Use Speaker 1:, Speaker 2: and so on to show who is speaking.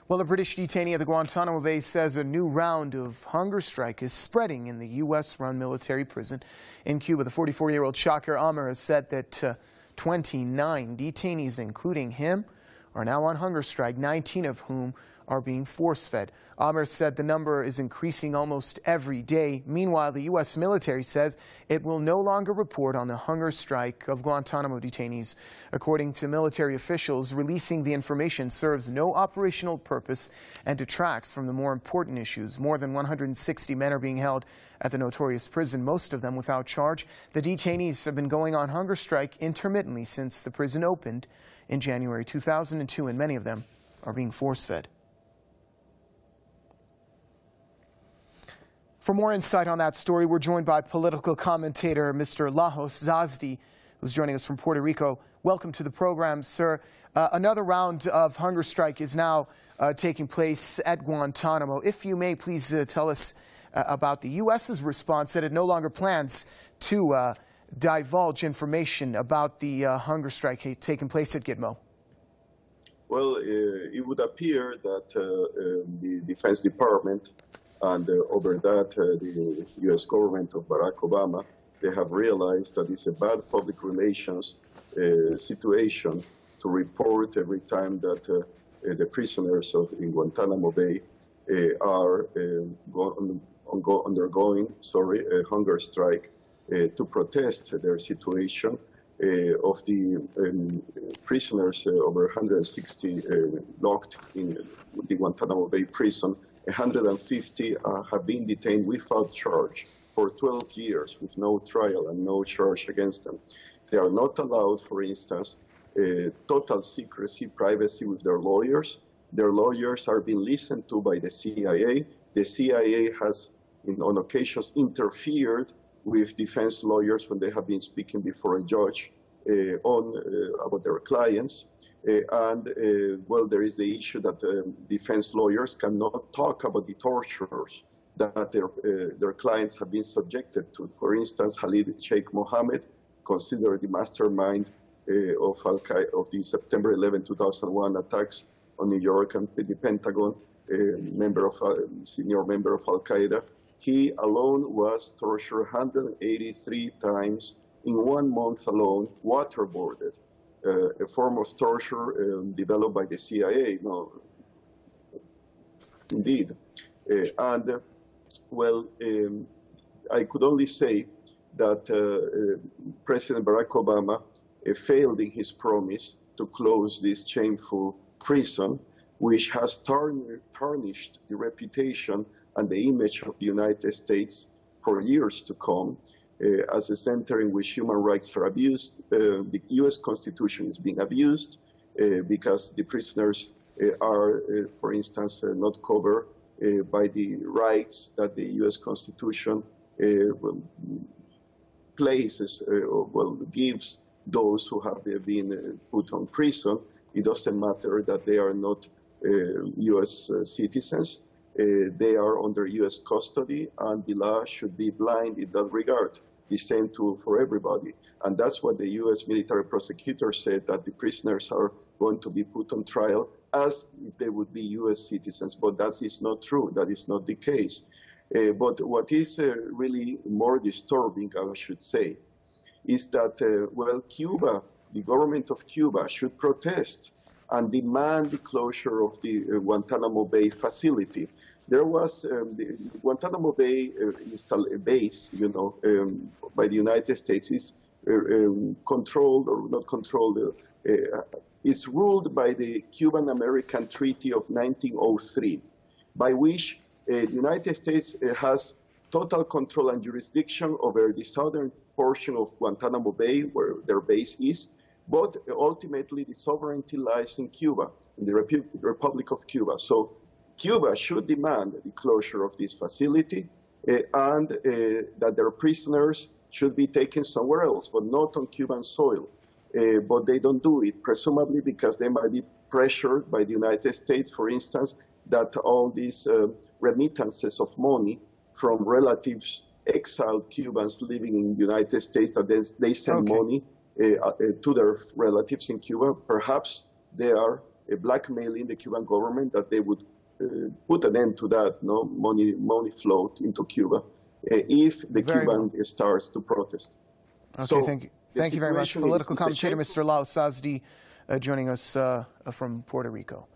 Speaker 1: Well, a British detainee at the Guantanamo Bay says a new round of hunger strike is spreading in the U.S.-run military prison in Cuba. The 44-year-old Shakir Amr has said that 29 detainees, including him, are now on hunger strike, 19 of whom are being force-fed. Amr said the number is increasing almost every day. Meanwhile, the U.S. military says it will no longer report on the hunger strike of Guantanamo detainees. According to military officials, releasing the information serves no operational purpose and detracts from the more important issues. More than 160 men are being held at the notorious prison, most of them without charge. The detainees have been going on hunger strike intermittently since the prison opened in January 2002, and many of them are being force-fed. For more insight on that story, we're joined by political commentator Mr. Lajos Zazdi, who's joining us from Puerto Rico. Welcome to the program, sir. Another round of hunger strike is now taking place at Guantanamo. If you may, please tell us about the U.S.'s response that it no longer plans to divulge information about the hunger strike taking place at Gitmo.
Speaker 2: Well, it would appear that the Defense Department and over that, the U.S. government of Barack Obama, they have realized that it's a bad public relations situation to report every time that the prisoners in Guantanamo Bay are undergoing a hunger strike to protest their situation. Of the prisoners, over 160 locked in the Guantanamo Bay prison, 150 have been detained without charge for 12 years with no trial and no charge against them. They are not allowed, for instance, total secrecy, privacy with their lawyers. Their lawyers are being listened to by the CIA. The CIA has, on occasions, interfered with defense lawyers when they have been speaking before a judge about their clients. Well, there is the issue that defense lawyers cannot talk about the tortures that their clients have been subjected to. For instance, Khalid Sheikh Mohammed, considered the mastermind of the September 11, 2001 attacks on New York and the Pentagon, senior member of Al-Qaeda. He alone was tortured 183 times in 1 month alone, waterboarded. A form of torture developed by the CIA, indeed. Well, I could only say that President Barack Obama failed in his promise to close this shameful prison, which has tarnished the reputation and the image of the United States for years to come. As a center in which human rights are abused. The U.S. Constitution is being abused because the prisoners are, for instance, not covered by the rights that the U.S. Constitution gives those who have been put on prison. It doesn't matter that they are not U.S. citizens. They are under U.S. custody, and the law should be blind in that regard. The same tool for everybody. And that's what the U.S. military prosecutor said, that the prisoners are going to be put on trial as if they would be U.S. citizens. But that is not true. That is not the case. But what is really more disturbing, I should say, is that, well, Cuba, the government of Cuba should protest and demand the closure of the Guantanamo Bay facility. There was the Guantanamo Bay base, by the United States is controlled or not controlled. Is ruled by the Cuban-American Treaty of 1903, by which the United States has total control and jurisdiction over the southern portion of Guantanamo Bay, where their base is, but ultimately the sovereignty lies in Cuba, in the Republic of Cuba. So Cuba should demand the closure of this facility and that their prisoners should be taken somewhere else, but not on Cuban soil. But they don't do it, presumably because they might be pressured by the United States, for instance, that all these remittances of money from relatives, exiled Cubans living in the United States, that they send money to their relatives in Cuba, perhaps they are blackmailing the Cuban government that they would put an end to that money float into Cuba if the Cuban starts to protest.
Speaker 1: Okay, so thank you very much. Political commentator Mr. Lal Sazdi joining us from Puerto Rico.